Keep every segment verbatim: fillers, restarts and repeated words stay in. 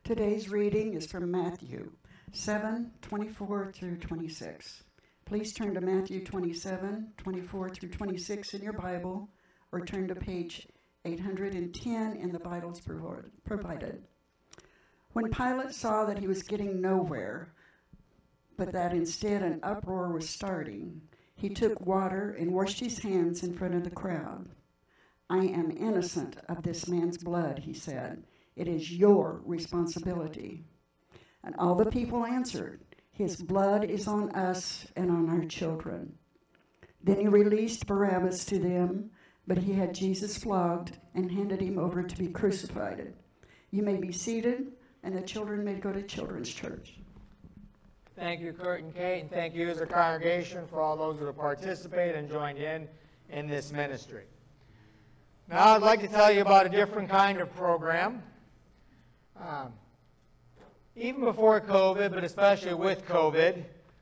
Today's reading is from Matthew seven, twenty-four through twenty-six. Please turn to Matthew twenty-seven, twenty-four through twenty-six in your Bible, or turn to page eight hundred ten in the Bibles provided. When Pilate saw that he was getting nowhere, but that instead an uproar was starting, he took water and washed his hands in front of the crowd. "I am innocent of this man's blood," he said. "It is your responsibility." And all the people answered, "His blood is on us and on our children." Then he released Barabbas to them, but he had Jesus flogged and handed him over to be crucified. You may be seated, and the children may go to Children's Church. Thank you, Kurt and Kate, and thank you as a congregation for all those that have participated and joined in in this ministry. Now I'd like to tell you about a different kind of program. Um, even before COVID, but especially with COVID,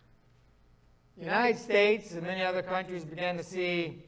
the United States and many other countries began to see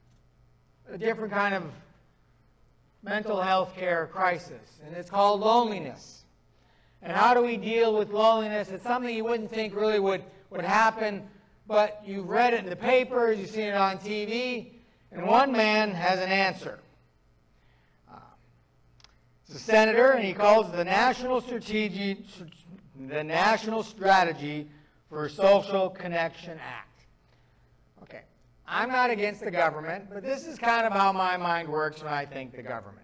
a different kind of mental health care crisis, and it's called loneliness. And how do we deal with loneliness? It's something you wouldn't think really would, would happen, but you've read it in the papers, you've seen it on T V, and one man has an answer. Uh, it's a senator, and he calls it the National Strategy, the National Strategy for Social Connection Act. Okay, I'm not against the government, but this is kind of how my mind works when I think the government.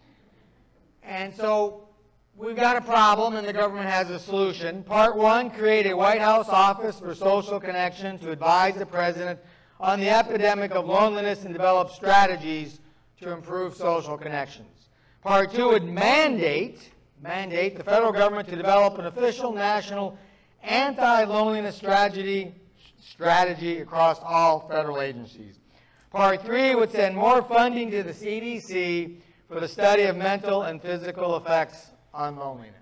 And so we've got a problem, and the government has a solution. Part one, create a White House office for social connection to advise the president on the epidemic of loneliness and develop strategies to improve social connections. Part two would mandate, mandate the federal government to develop an official national anti-loneliness strategy, strategy across all federal agencies. Part three would send more funding to the C D C for the study of mental and physical effects on loneliness.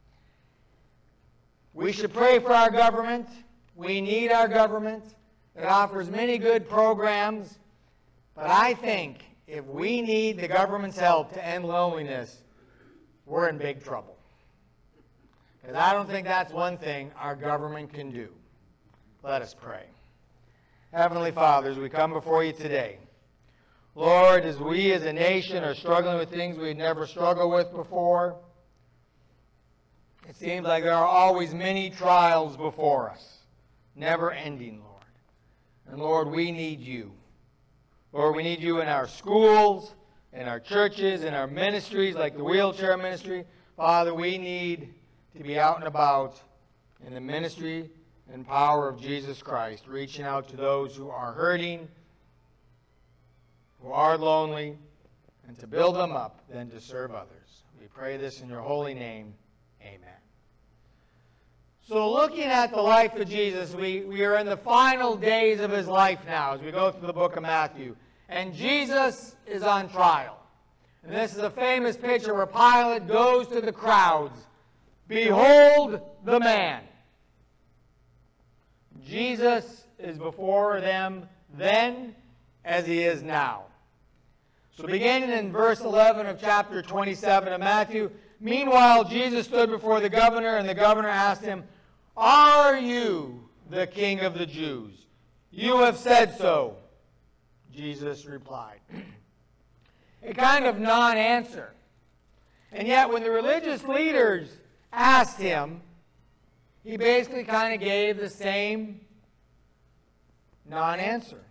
We should pray for our government. We need our government. It offers many good programs. But I think if we need the government's help to end loneliness, we're in big trouble. Because I don't think that's one thing our government can do. Let us pray. Heavenly Father, as we come before you today, Lord, as we as a nation are struggling with things we've never struggled with before, it seems like there are always many trials before us, never ending, Lord. And Lord, we need you. Lord, we need you in our schools, in our churches, in our ministries like the wheelchair ministry. Father, we need to be out and about in the ministry and power of Jesus Christ, reaching out to those who are hurting, who are lonely, and to build them up, then to serve others. We pray this in your holy name. Amen. So looking at the life of Jesus, we, we are in the final days of his life now as we go through the book of Matthew. And Jesus is on trial. And this is a famous picture where Pilate goes to the crowds. "Behold the man." Jesus is before them then as he is now. So beginning in verse eleven of chapter twenty-seven of Matthew, "Meanwhile Jesus stood before the governor, and the governor asked him, 'Are you the king of the Jews?' 'You have said so,' Jesus replied." A kind of non-answer. And yet when the religious leaders asked him, he basically kind of gave the same non-answer.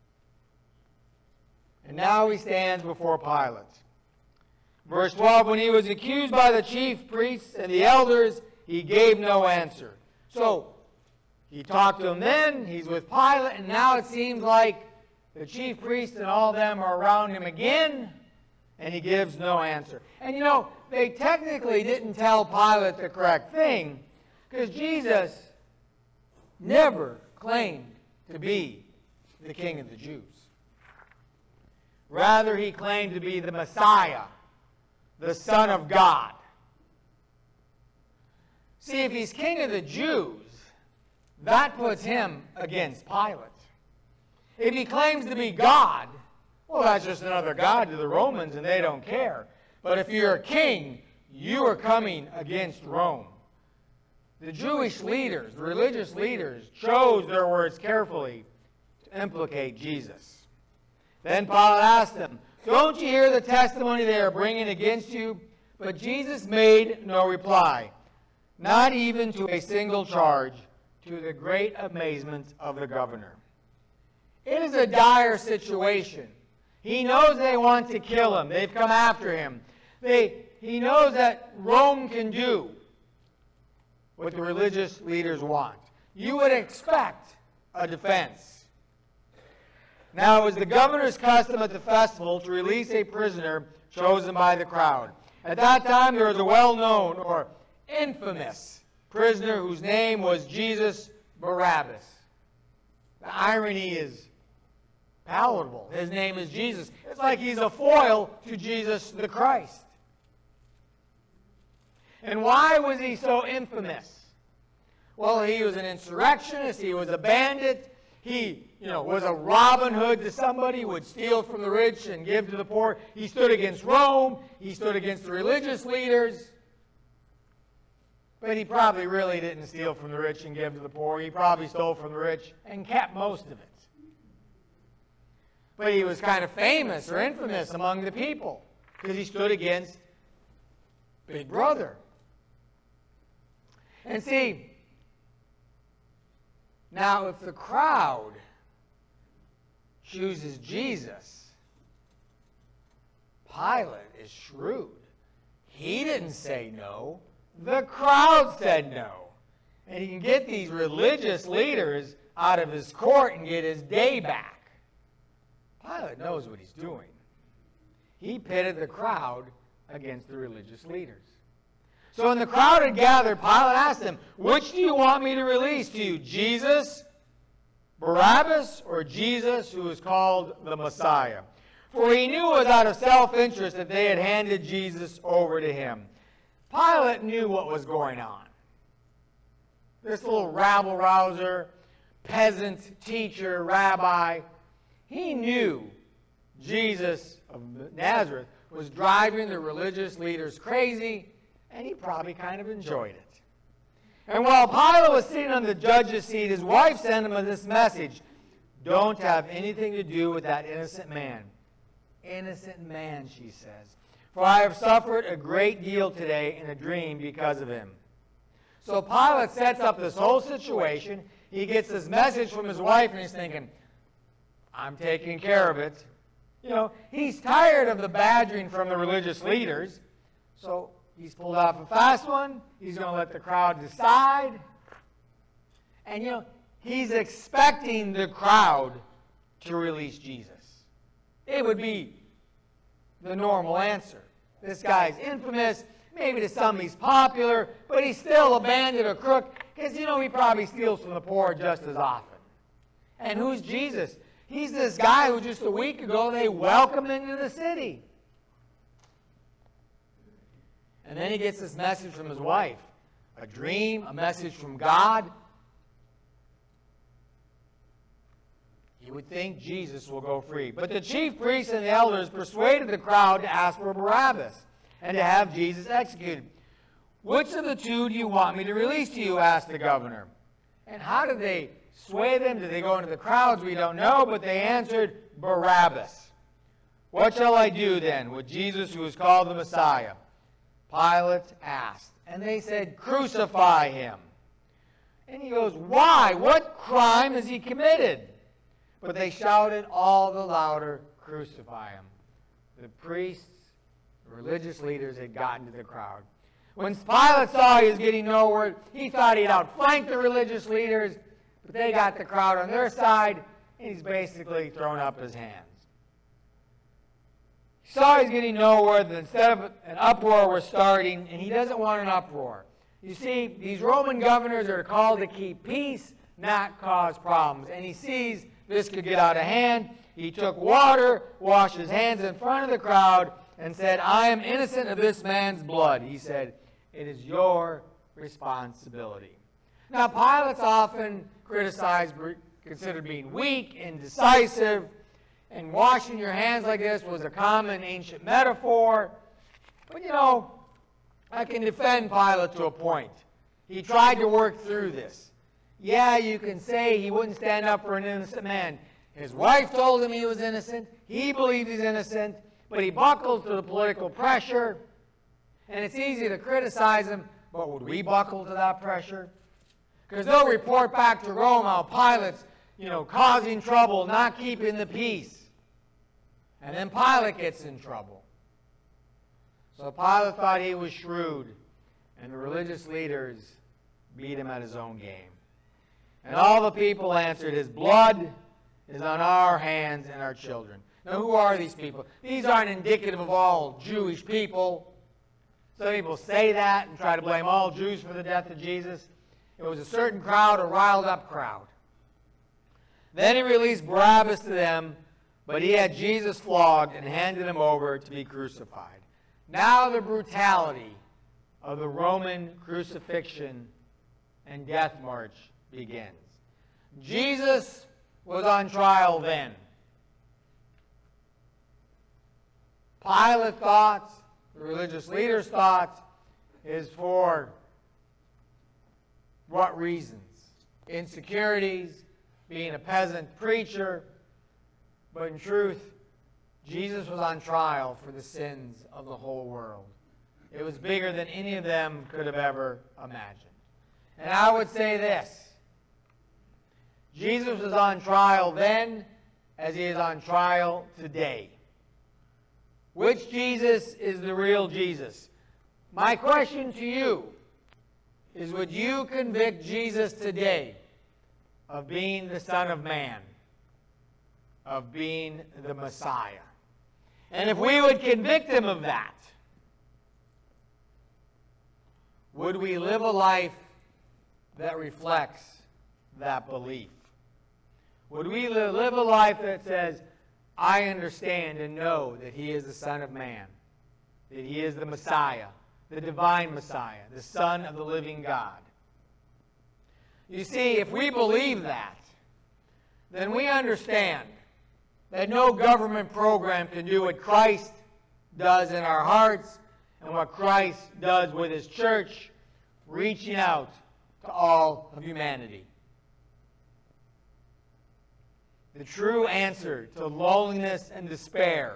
And now he stands before Pilate. Verse twelve, "When he was accused by the chief priests and the elders, he gave no answer." So he talked to them then, he's with Pilate, and now it seems like the chief priests and all of them are around him again, and he gives no answer. And you know, they technically didn't tell Pilate the correct thing, because Jesus never claimed to be the king of the Jews. Rather, he claimed to be the Messiah, the Son of God. See, if he's king of the Jews, that puts him against Pilate. If he claims to be God, well, that's just another God to the Romans, and they don't care. But if you're a king, you are coming against Rome. The Jewish leaders, the religious leaders, chose their words carefully to implicate Jesus. Then Pilate asked them, don't you hear the testimony they are bringing against you? But Jesus made no reply, not even to a single charge, to the great amazement of the governor. It is a dire situation. He knows they want to kill him. They've come after him. They, he knows that Rome can do what the religious leaders want. You would expect a defense. Now, it was the governor's custom at the festival to release a prisoner chosen by the crowd. At that time, there was a well-known or infamous prisoner whose name was Jesus Barabbas. The irony is palatable. His name is Jesus. It's like he's a foil to Jesus the Christ. And why was he so infamous? Well, he was an insurrectionist. He was a bandit. He, you know, was a Robin Hood to somebody, would steal from the rich and give to the poor. He stood against Rome. He stood against the religious leaders. But he probably really didn't steal from the rich and give to the poor. He probably stole from the rich and kept most of it. But he was kind of famous or infamous among the people because he stood against Big Brother. And see, now if the crowd chooses Jesus, Pilate is shrewd. He didn't say no. The crowd said no. And he can get these religious leaders out of his court and get his day back. Pilate knows what he's doing. He pitted the crowd against the religious leaders. So when the crowd had gathered, Pilate asked them, which do you want me to release to you, Jesus, Barabbas, or Jesus, who is called the Messiah? For he knew it was out of self-interest that they had handed Jesus over to him. Pilate knew what was going on. This little rabble-rouser, peasant, teacher, rabbi, he knew Jesus of Nazareth was driving the religious leaders crazy, and he probably kind of enjoyed it. And while Pilate was sitting on the judge's seat, his wife sent him this message: don't have anything to do with that innocent man. Innocent man, she says. For I have suffered a great deal today in a dream because of him. So Pilate sets up this whole situation. He gets this message from his wife, and he's thinking, I'm taking care of it. You know, he's tired of the badgering from the religious leaders. So he's pulled off a fast one. He's going to let the crowd decide. And, you know, he's expecting the crowd to release Jesus. It would be the normal answer. This guy's infamous. Maybe to some he's popular, but he's still a bandit or crook because, you know, he probably steals from the poor just as often. And who's Jesus? He's this guy who just a week ago they welcomed into the city. And then he gets this message from his wife. A dream, a message from God. You would think Jesus will go free. But the chief priests and the elders persuaded the crowd to ask for Barabbas and to have Jesus executed. Which of the two do you want me to release to you? Asked the governor. And how did they sway them? Did they go into the crowds? We don't know, but they answered, Barabbas. What shall I do then with Jesus, who is called the Messiah? Pilate asked. And they said, crucify him. And he goes, why? What crime has he committed? But they shouted all the louder, crucify him. The priests, the religious leaders had gotten to the crowd. When Pilate saw he was getting nowhere, he thought he'd outflank the religious leaders, but they got the crowd on their side, and he's basically thrown up his hands. He saw he's getting nowhere, that instead of an uproar was starting, and he doesn't want an uproar. You see, these Roman governors are called to keep peace, not cause problems. And he sees this could get out of hand. He took water, washed his hands in front of the crowd, and said, I am innocent of this man's blood. He said, it is your responsibility. Now, Pilate's often criticized, considered being weak, indecisive, and washing your hands like this was a common ancient metaphor. But, you know, I can defend Pilate to a point. He tried to work through this. Yeah, you can say he wouldn't stand up for an innocent man. His wife told him he was innocent. He believed he's innocent, but he buckles to the political pressure. And it's easy to criticize him, but would we buckle to that pressure? Because they'll report back to Rome how Pilate's, you know, causing trouble, not keeping the peace. And then Pilate gets in trouble. So Pilate thought he was shrewd, and the religious leaders beat him at his own game. And all the people answered, his blood is on our hands and our children. Now, who are these people? These aren't indicative of all Jewish people. Some people say that and try to blame all Jews for the death of Jesus. It was a certain crowd, a riled-up crowd. Then he released Barabbas to them, but he had Jesus flogged and handed him over to be crucified. Now the brutality of the Roman crucifixion and death march begins. Jesus was on trial then. Pilate thought, the religious leaders thought, is for what reasons? Insecurities, being a peasant preacher. But in truth, Jesus was on trial for the sins of the whole world. It was bigger than any of them could have ever imagined. And I would say this: Jesus was on trial then as he is on trial today. Which Jesus is the real Jesus? My question to you is, would you convict Jesus today of being the Son of Man, of being the Messiah? And if we would convict him of that, would we live a life that reflects that belief? Would we live a life that says, I understand and know that he is the Son of Man, that he is the Messiah, the divine Messiah, the Son of the living God? You see, if we believe that, then we understand that no government program can do what Christ does in our hearts and what Christ does with his church, reaching out to all of humanity. The true answer to loneliness and despair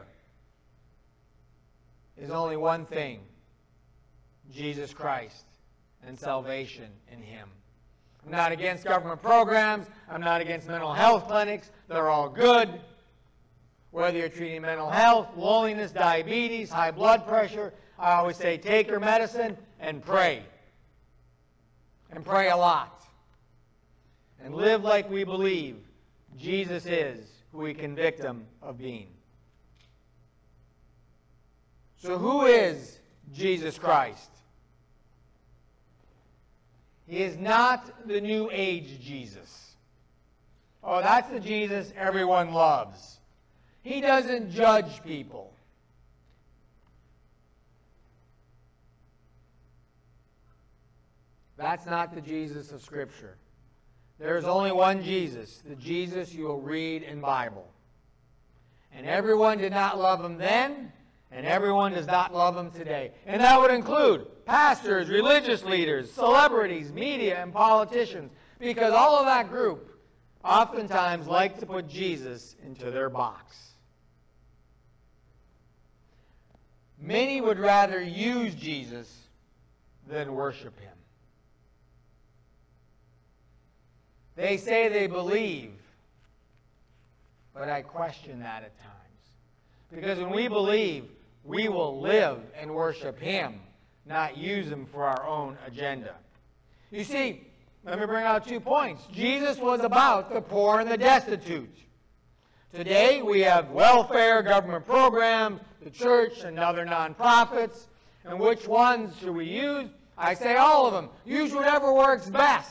is only one thing: Jesus Christ and salvation in him. I'm not against government programs. I'm not against mental health clinics. They're all good. Whether you're treating mental health, loneliness, diabetes, high blood pressure, I always say take your medicine and pray. And pray a lot. And live like we believe Jesus is who we convict him of being. So who is Jesus Christ? He is not the New Age Jesus. Oh, that's the Jesus everyone loves. He doesn't judge people. That's not the Jesus of Scripture. There is only one Jesus, the Jesus you will read in Bible. And everyone did not love him then, and everyone does not love him today. And that would include pastors, religious leaders, celebrities, media, and politicians, because all of that group oftentimes like to put Jesus into their box. Many would rather use Jesus than worship him. They say they believe, but I question that at times. Because when we believe, we will live and worship him, not use him for our own agenda. You see, let me bring out two points. Jesus was about the poor and the destitute. Today, we have welfare, government programs, the church, and other nonprofits. And which ones should we use? I say all of them. Use whatever works best.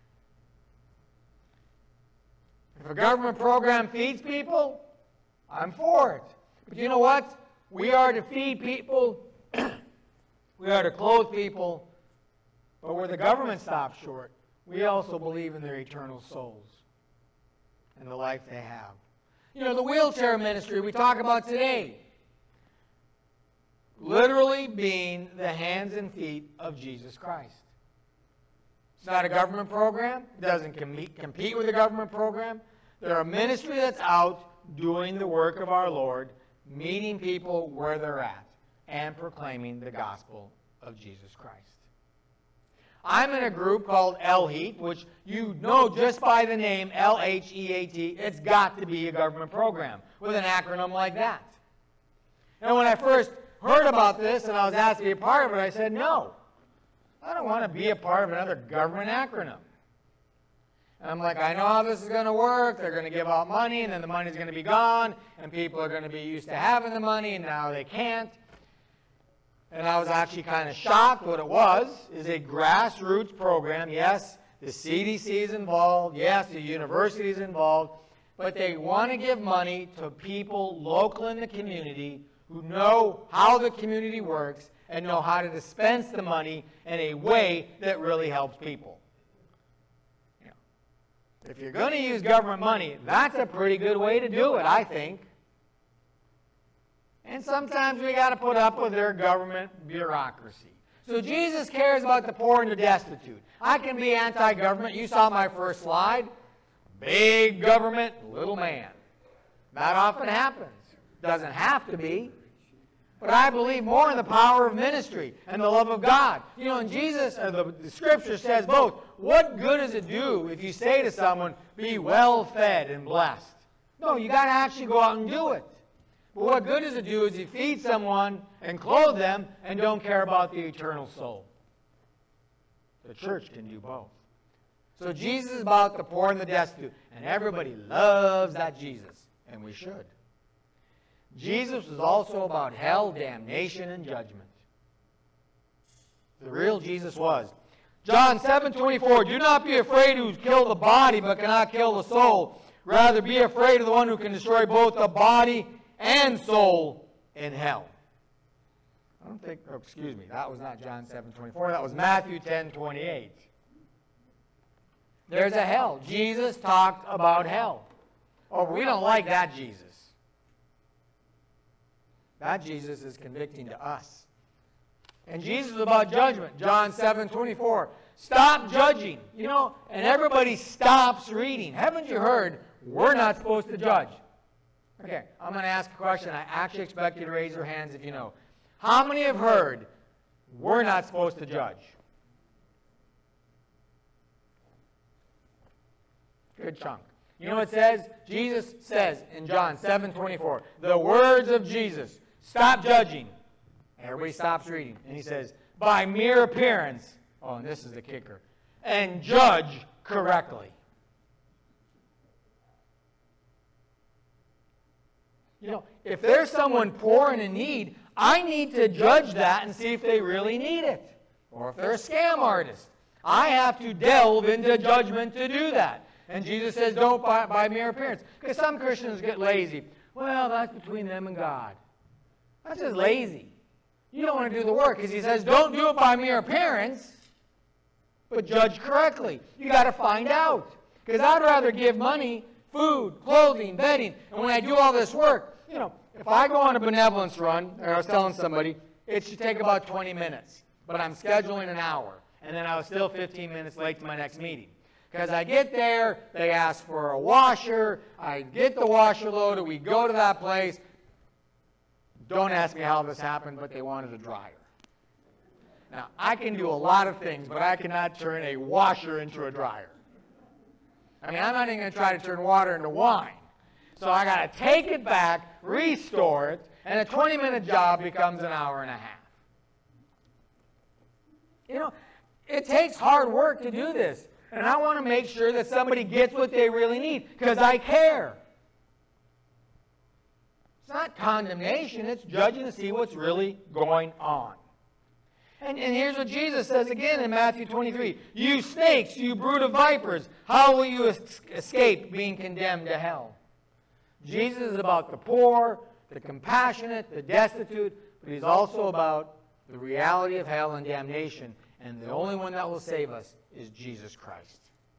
If a government program feeds people, I'm for it. But you know what? We are to feed people. We are to clothe people. But where the government stops short, we also believe in their eternal souls and the life they have. You know, the wheelchair ministry we talk about today. literally being the hands and feet of Jesus Christ. It's not a government program. It doesn't com- compete with a government program. They're a ministry that's out doing the work of our Lord, meeting people where they're at, and proclaiming the gospel of Jesus Christ. I'm in a group called L HEAT, which you know just by the name L H E A T, it's got to be a government program with an acronym like that. And when I first heard about this and I was asked to be a part of it, I said, no, I don't want to be a part of another government acronym. And I'm like, I know how this is going to work. They're going to give out money, and then the money's going to be gone, and people are going to be used to having the money, and now they can't. And I was actually kind of shocked. What it was is a grassroots program. Yes, the C D C is involved. Yes, the university is involved. But they want to give money to people local in the community who know how the community works and know how to dispense the money in a way that really helps people. You know, if you're going to use government money, that's a pretty good way to do it, I think. And sometimes we got to put up with their government bureaucracy. So Jesus cares about the poor and the destitute. I can be anti-government. You saw my first slide. Big government, little man. That often happens. Doesn't have to be. But I believe more in the power of ministry and the love of God. You know, and Jesus, or the, the Scripture says both. What good does it do if you say to someone, be well fed and blessed? No, you got to actually go out and do it. But what good does it do is you feed someone and clothe them and don't care about the eternal soul. The church can do both. So Jesus is about the poor and the destitute. And everybody loves that Jesus. And we should. Jesus was also about hell, damnation, and judgment. The real Jesus was. John seven twenty-four, do not be afraid who kill the body but cannot kill the soul. Rather be afraid of the one who can destroy both the body and soul in hell. I don't think, oh, excuse me, that was not John seven twenty-four. That was Matthew ten twenty-eight. There's a hell. Jesus talked about hell. Oh, we don't like that Jesus. That Jesus is convicting to us. And Jesus is about judgment. John seven twenty-four. Stop judging. You know, and everybody stops reading. Haven't you heard, we're not supposed to judge? Okay, I'm going to ask a question. I actually expect you to raise your hands if you know. How many have heard, we're not supposed to judge? Good chunk. You know what it says? Jesus says in John seven twenty-four, the words of Jesus, stop judging. Everybody stops reading. And he says, by mere appearance, oh, and this is the kicker, and judge correctly. You know, if there's someone poor and in need, I need to judge that and see if they really need it. Or if they're a scam artist. I have to delve into judgment to do that. And Jesus says, don't by, by mere appearance. Because some Christians get lazy. Well, that's between them and God. That's just lazy. You don't want to do the work. Because he says, don't do it by mere appearance, but judge correctly. You got to find out. Because I'd rather give money, food, clothing, bedding, and when I do all this work, you know, if I go on a benevolence run, or I was telling somebody, it should take about twenty minutes. But I'm scheduling an hour. And then I was still fifteen minutes late to my next meeting. Because I get there, they ask for a washer, I get the washer loaded, we go to that place. Don't ask me how this happened, but they wanted a dryer. Now, I can do a lot of things, but I cannot turn a washer into a dryer. I mean, I'm not even going to try to turn water into wine. So I got to take it back, restore it, and a twenty-minute job becomes an hour and a half. You know, it takes hard work to do this. And I want to make sure that somebody gets what they really need, because I care. It's not condemnation, it's judging to see what's really going on. And, and here's what Jesus says again in Matthew twenty-three. You snakes, you brood of vipers, how will you es- escape being condemned to hell? Jesus is about the poor, the compassionate, the destitute, but he's also about the reality of hell and damnation. And the only one that will save us is Jesus Christ.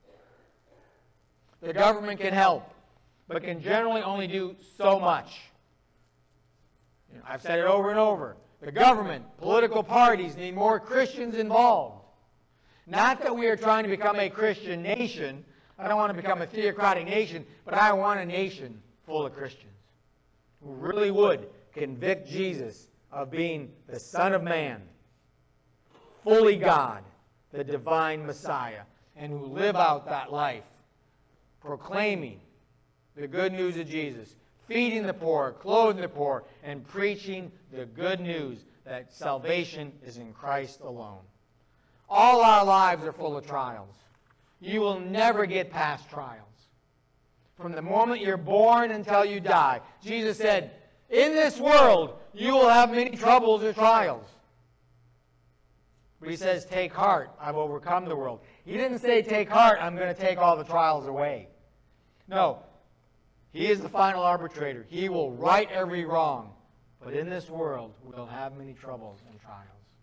The government can help, but can generally only do so much. You know, I've said it over and over. The government, political parties need more Christians involved. Not that we are trying to become a Christian nation. I don't want to become a theocratic nation, but I want a nation full of Christians who really would convict Jesus of being the Son of Man, fully God, the divine Messiah, and who live out that life, proclaiming the good news of Jesus, feeding the poor, clothing the poor, and preaching the good news that salvation is in Christ alone. All our lives are full of trials. You will never get past trials. From the moment you're born until you die. Jesus said, in this world, you will have many troubles or trials. But he says, take heart, I've overcome the world. He didn't say, take heart, I'm going to take all the trials away. No, he is the final arbitrator. He will right every wrong. But in this world, we'll have many troubles and trials.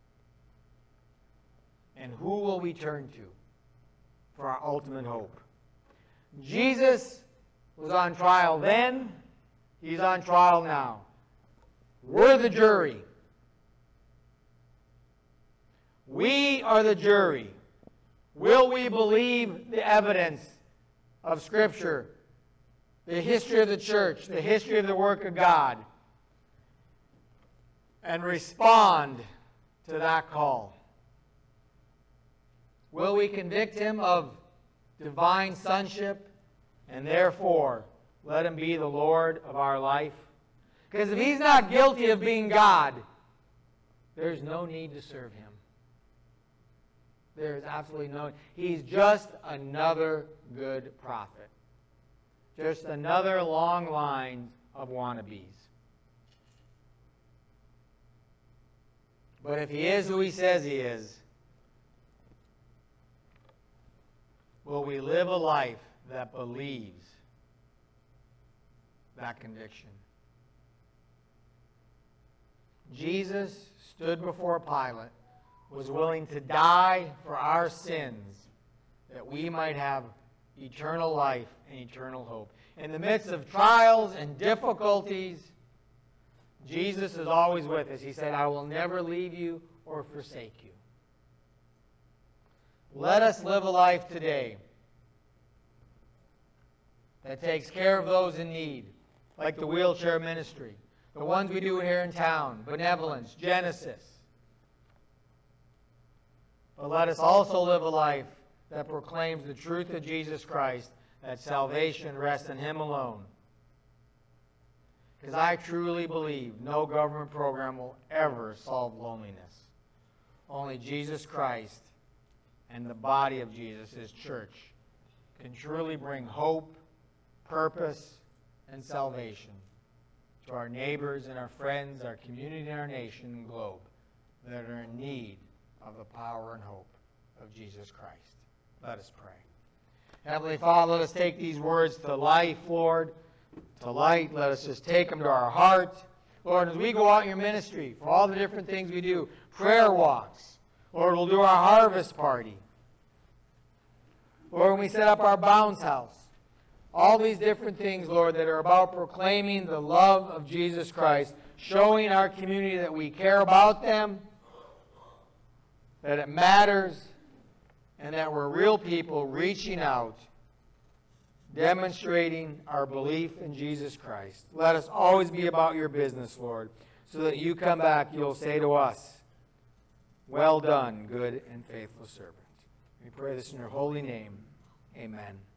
And who will we turn to for our ultimate hope? Jesus was on trial then. He's on trial now. We're the jury. We are the jury. Will we believe the evidence of Scripture, the history of the church, the history of the work of God, and respond to that call? Will we convict him of divine sonship and therefore let him be the Lord of our life? Because if he's not guilty of being God, there's no need to serve him. There is absolutely no. He's just another good prophet. Just another long line of wannabes. But if he is who he says he is, will we live a life that believes that conviction? Jesus stood before Pilate, was willing to die for our sins, that we might have eternal life and eternal hope. In the midst of trials and difficulties, Jesus is always with us. He said, I will never leave you or forsake you. Let us live a life today that takes care of those in need, like the wheelchair ministry, the ones we do here in town, Benevolence, Genesis. But let us also live a life that proclaims the truth of Jesus Christ, that salvation rests in him alone. Because I truly believe no government program will ever solve loneliness. Only Jesus Christ and the body of Jesus, his church, can truly bring hope, purpose, and salvation to our neighbors and our friends, our community and our nation and globe that are in need of the power and hope of Jesus Christ. Let us pray. Heavenly Father, let us take these words to life, Lord, to light. Let us just take them to our heart. Lord, as we go out in your ministry, for all the different things we do, prayer walks. Lord, we'll do our harvest party. Lord, when we set up our bounce house. All these different things, Lord, that are about proclaiming the love of Jesus Christ, showing our community that we care about them, that it matters, and that we're real people reaching out, demonstrating our belief in Jesus Christ. Let us always be about your business, Lord, so that you come back, you'll say to us, well done, good and faithful servant. We pray this in your holy name. Amen.